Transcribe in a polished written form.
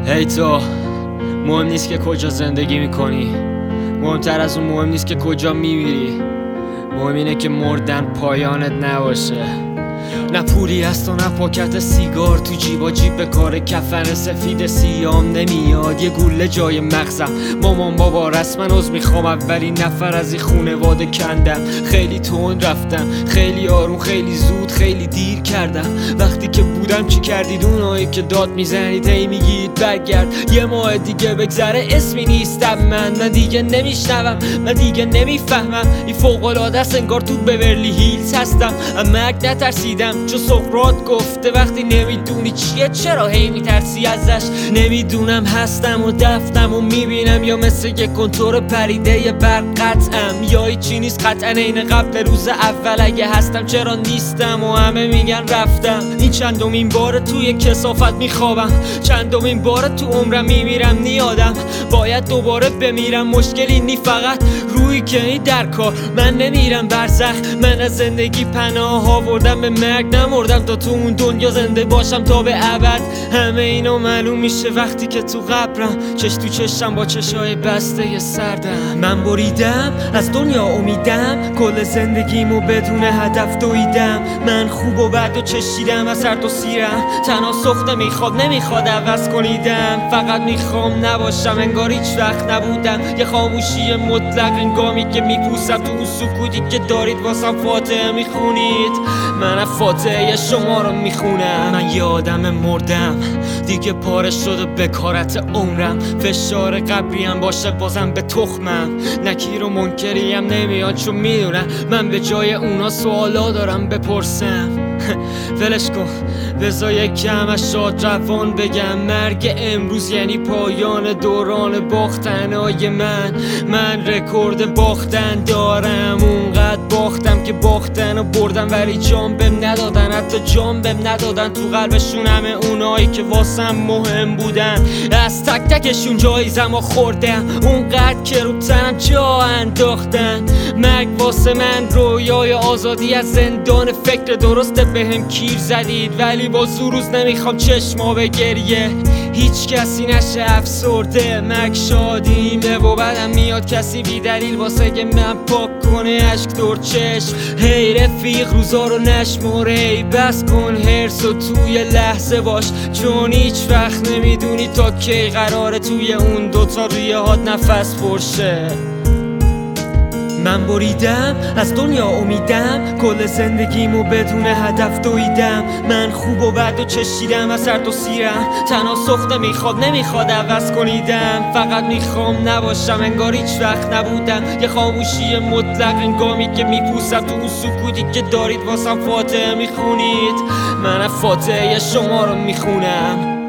هی تو، مهم نیست که کجا زندگی میکنی، مهمتر از اون مهم نیست که کجا میمیری. مهم اینه که مردن پایانت نباشه. نه پولی هست و نه پاکت سیگار تو جیبا، جیب به کار کفن سفید سیام نمیاد. یه گوله جای مغزم، مامان بابا رسما عذر میخوام، اولین نفر از این خونواده کندم. خیلی تند رفتم، خیلی آروم، خیلی زود، خیلی دیر کردم. وقتی که بودم چی کردید اونایی که داد میزنید هی میگید برگرد یه ماه دیگه بگذره اسمی نیستم من دیگه نمیشنوم، من دیگه نمیفهمم. این فوق‌العاده است انگار تو بورلی هیلز هستم. مرگ نترسیدم چون سقراط گفته وقتی نمیدونی چیه چرا هی میترسی ازش. نمیدونم هستم و دفتم و میبینم یا مثل یک کنتور پریده یه برق قطعم، یا هیچی نیست قطعا این قبل روز اول. اگه هستم چرا نیستم و همه میگن رفتم. این چندمین بار توی کثافت میخوابم، چندمین بار تو عمرم میمیرم نیادم. باید دوباره بمیرم، مشکلی نی فقط روی کنی در کار. من نمیرم برزخ، من از زندگی پناه آوردم، به مرگ نمردم تا تو اون دنیا زنده باشم تا به ابد. همه اینا معلوم میشه وقتی که تو قبرم، چش تو چشم با چشای بسته سردم. من بریدم از دنیا امیدم، کل زندگیمو بدون هدف دویدم. من خوب و بد و چشیدم از هر دو سیرم، تنها سخته نمیخواد عوض کنیدم. فقط میخوام نباشم انگار هیچ وقت نبودم، یه خاموشی مطلق انگامی که میپوسم تو اون سکوتی که دارید واسم فاتحه میخونید. من فاتحه شما رو میخونم. من یه آدم مردم دیگه، پاره شده بکارت عمرم. فشار قبریم باشه بازم به تخمم، نکیر و منکریم نمیاد چون میدونم من به جای اونا سوالا دارم بپرسم. ولش کن بذار یکم از شاد روان بگم، مرگ امروز یعنی پایان دوران باختنای من رکورد باختن دارم. اونقدر باختم که باختن و بردم ولی جام بهم ندادن، حتی جام بهم ندادن. تو قلبشون همه اونایی که واسم مهم بودن، از تک تکشون جایزمو خوردم. اونقدر که رو تنم جا انداختن. مرگ واسه من رویای آزادی از زندان فکر درسته، بهم کیر زدید ولی با روز نمیخوام چشما به گریه هیچ کسی نشه افسرده. مرگ شادیمه و بعدم میاد کسی بی دلیل واسه که من پاک کنه اشک دور چشم. هی رفیق روزا رو نشمره، هی بس کن هرس و توی لحظه باش، چون هیچ وقت نمیدونی تا کی قراره توی اون دوتا ریه هات نفس پرشه. من بریدم از دنیا امیدم، کل زندگیمو بدون هدف دویدم. من خوب و بد و چشیدم از هر دو سیرم، تنها سخته نمیخواد عوض کنیدم. فقط میخوام نباشم انگار هیچ وقت نبودم، یه خاموشی مطلق انگامی که میپوسم تو اون سکوتی که دارید واسم فاتحه میخونید. من فاتحه شما رو میخونم.